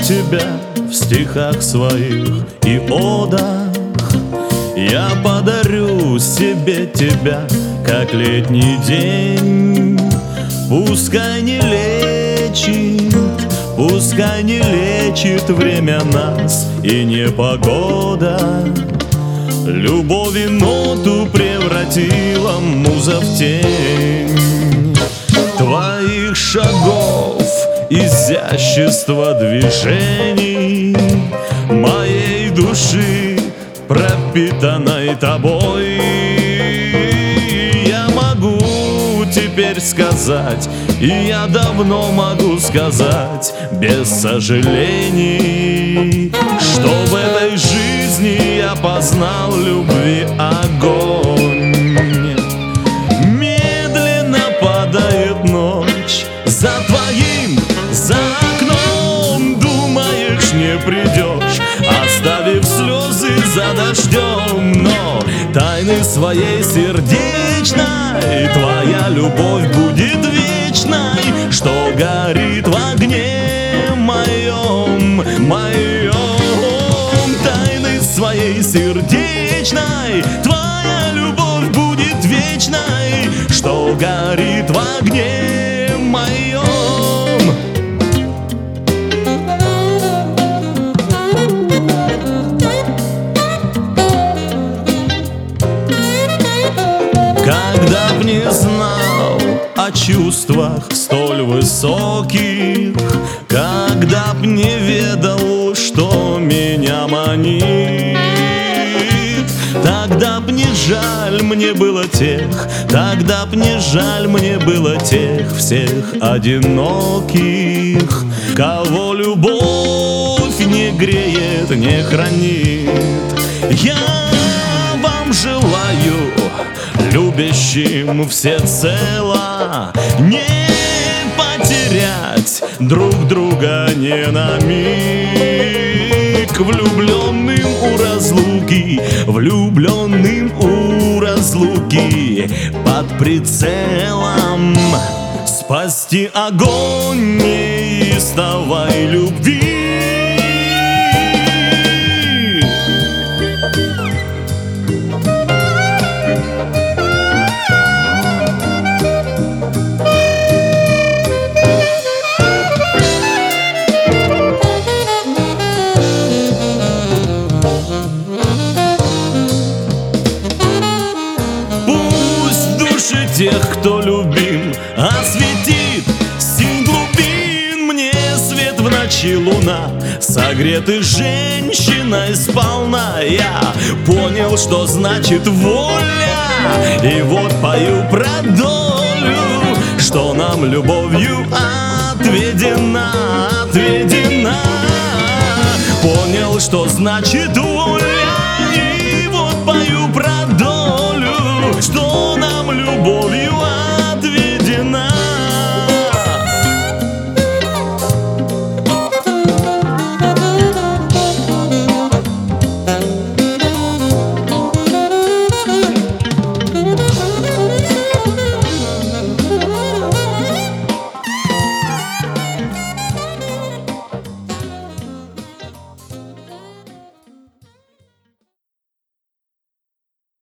тебя в стихах своих и одах. Я подарю себе тебя, как летний день. Пускай не лечит, пускай не лечит время нас и непогода. Любовь и ноту превратила муза в тень твоих шагов, изящество движений моей души, пропитанной тобой. Я могу теперь сказать, и я давно могу сказать, без сожалений, что в этой жизни я познал любви огонь. Медленно падает ночь за твоим, за окном. Думаешь, не придешь, оставив слезы за дождем. Но тайны своей сердечной твоя любовь будет вечной, что горит в огне моем, моем. Тайны своей сердечной твоя любовь будет вечной, что горит в огне моем. Когда б не знал о чувствах столь высоких, когда б не ведал, что меня манит, тогда б не жаль мне было тех, тогда б не жаль мне было тех всех одиноких, кого любовь не греет, не хранит. Я вам желаю, любящим всецело, не потерять друг друга ни на миг. Влюбленным у разлуки, влюбленным у разлуки, под прицелом спасти огонь неистовой любви. Тех, кто любим, осветит синь глубин. Мне свет в ночи луна, согреты женщиной сполна. Я понял, что значит воля, и вот пою про долю, что нам любовью отведена, отведена. Понял, что значит воля,